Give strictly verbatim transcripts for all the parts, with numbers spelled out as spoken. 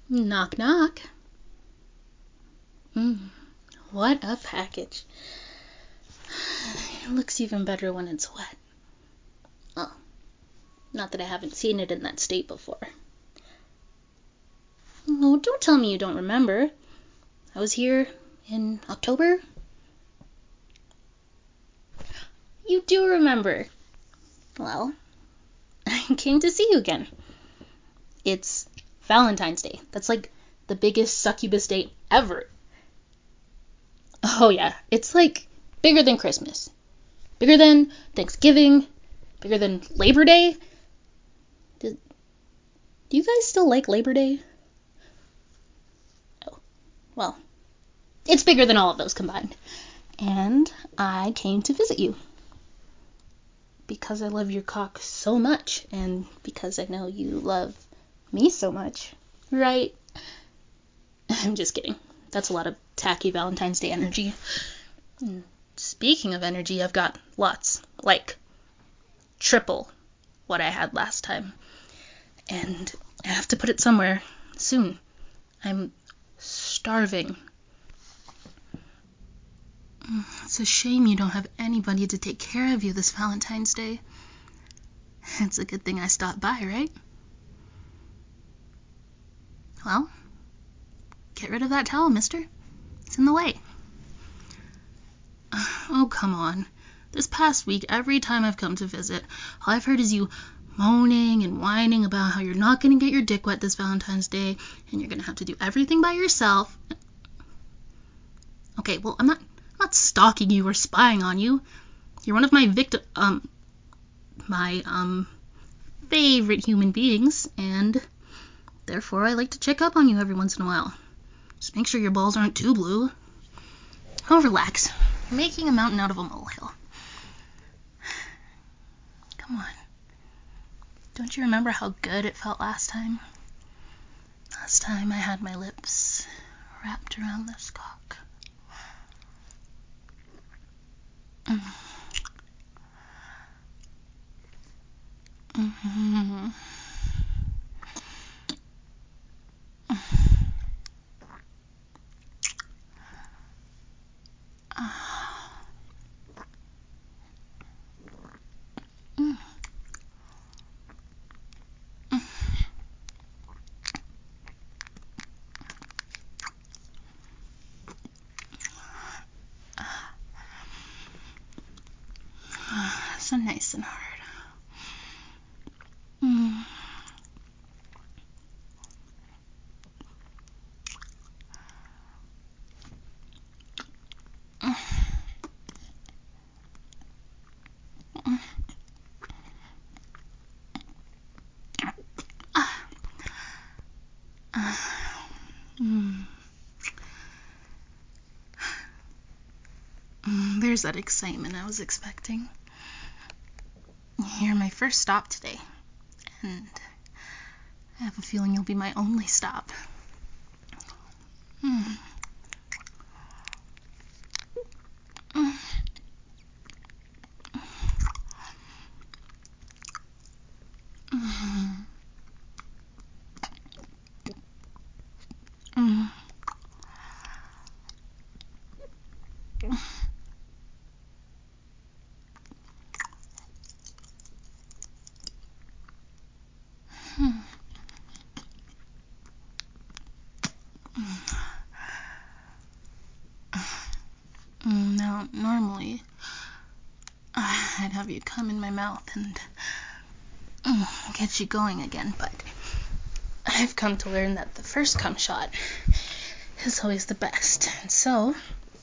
Knock, knock. Mm, what a package. It looks even better when it's wet. Oh, not that I haven't seen it in that state before. Oh, don't tell me you don't remember. I was here in October. You do remember. Well, I came to see you again. It's Valentine's Day. That's like the biggest succubus date ever. Oh yeah, it's like bigger than Christmas. Bigger than Thanksgiving. Bigger than Labor Day. Do, do you guys still like Labor Day? Oh, well, it's bigger than all of those combined. And I came to visit you. Because I love your cock so much, and because I know you love me so much, right? I'm just kidding. That's a lot of tacky Valentine's Day energy. And speaking of energy, I've got lots, like triple what I had last time. And I have to put it somewhere soon. I'm starving. It's a shame you don't have anybody to take care of you this Valentine's Day. It's a good thing I stopped by, right? Well, get rid of that towel, mister. It's in the way. Oh, come on. This past week, every time I've come to visit, all I've heard is you moaning and whining about how you're not going to get your dick wet this Valentine's Day, and you're going to have to do everything by yourself. Okay, well, I'm not, I'm not stalking you or spying on you. You're one of my victim, um, my, um, favorite human beings, and therefore I like to check up on you every once in a while. Just make sure your balls aren't too blue. Oh, relax. You're making a mountain out of a molehill. Come on. Don't you remember how good it felt last time? Last time I had my lips wrapped around this cock. Mm. Mm-hmm. So nice and hard. Mm. Mm. Mm, there's that excitement I was expecting. You're my first stop today, and I have a feeling you'll be my only stop. Mm. Mm. Mm. Mm. Mm, now, normally, I'd have you come in my mouth and mm, get you going again, but I've come to learn that the first cum shot is always the best, and so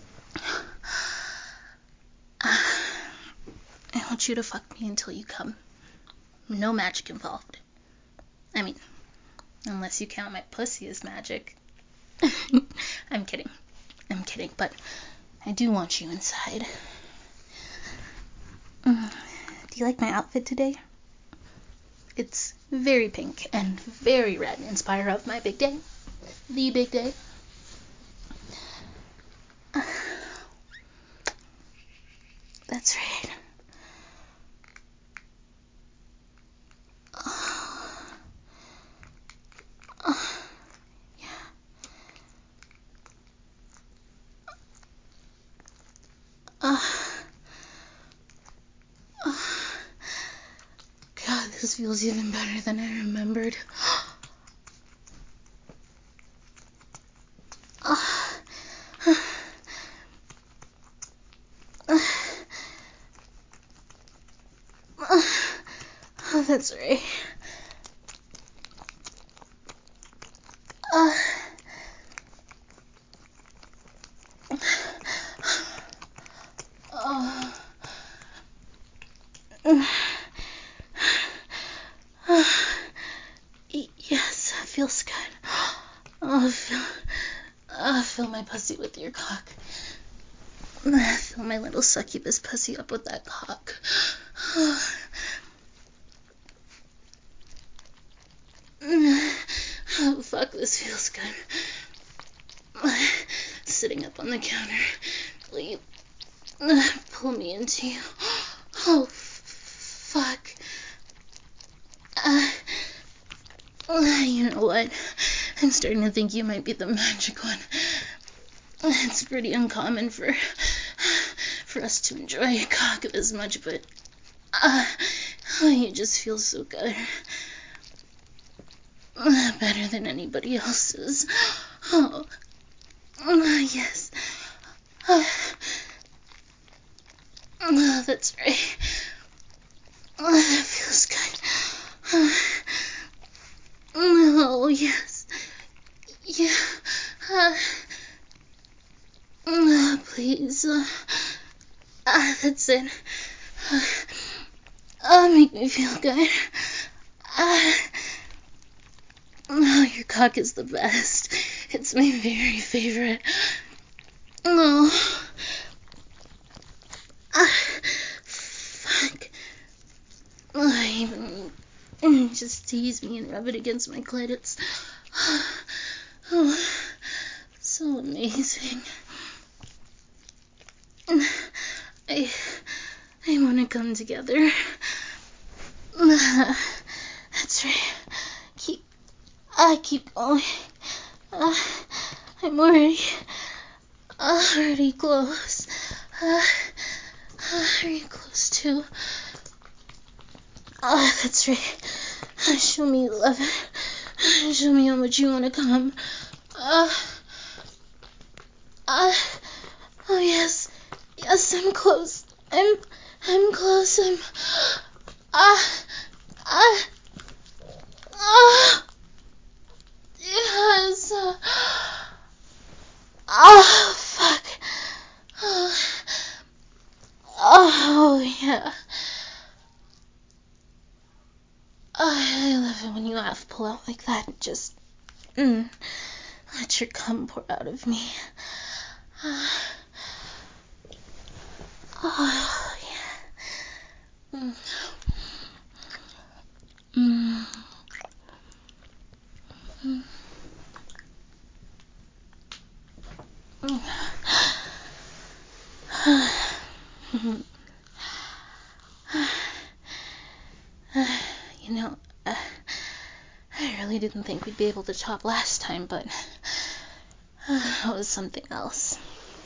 uh, I want you to fuck me until you come. No magic involved. I mean, unless you count my pussy as magic. I'm kidding. I'm kidding, but I do want you inside. Mm. Do you like my outfit today? It's very pink and very red, inspired of my big day. The big day. That's right. This feels even better than I remembered. Oh, that's right. Uh, oh. Yes, it feels good. Oh, feel, oh, fill my pussy with your cock. Fill my little succubus pussy up with that cock. Oh, fuck, this feels good. Sitting up on the counter. Will you pull me into you? Oh, fuck. Uh, you know what? I'm starting to think you might be the magic one. It's pretty uncommon for for us to enjoy a cock as much, but uh, oh, you just feel so good. Uh, better than anybody else's. Oh, uh, yes. Uh, uh, that's right. Uh, that feels good. Uh, oh, yes. Yeah. Uh, uh, please. Uh, uh, that's it. Uh, uh, make me feel good. Uh, oh, your cock is the best. It's my very favorite. Oh. Uh, fuck. Oh, even just tease me and rub it against my clit. It's oh, so amazing. I I want to come together. That's right. Keep I keep going. Uh, I'm already already close. Uh, already close to. Oh, that's right. Show me you love it. Show me how much you want to come. Uh, uh, oh yes, yes, I'm close. I'm, I'm close. I'm. Ah, ah, ah. Yes. Oh, fuck. Oh, oh yeah. Oh, I love it when you half pull out like that. Just, mm, let your cum pour out of me. Oh, yeah. Mm. Mm. Mm. Mm. You know, uh, I really didn't think we'd be able to top last time, but uh, it was something else.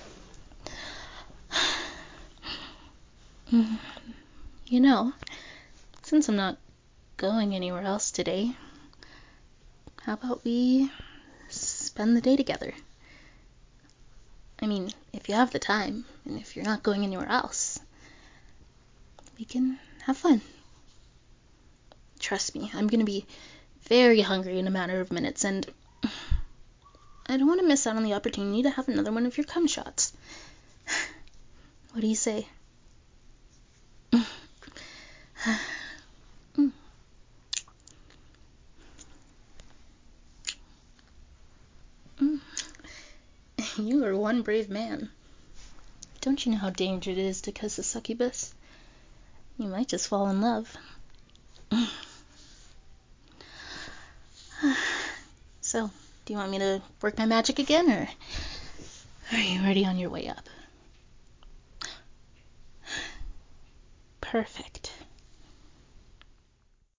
Mm. You know, since I'm not going anywhere else today, how about we spend the day together? I mean, if you have the time, and if you're not going anywhere else, we can have fun. Trust me, I'm gonna be very hungry in a matter of minutes, and I don't want to miss out on the opportunity to have another one of your cum shots. What do you say? Mm. Mm. You are one brave man. Don't you know how dangerous it is to kiss a succubus? You might just fall in love. So, do you want me to work my magic again, or are you already on your way up? Perfect.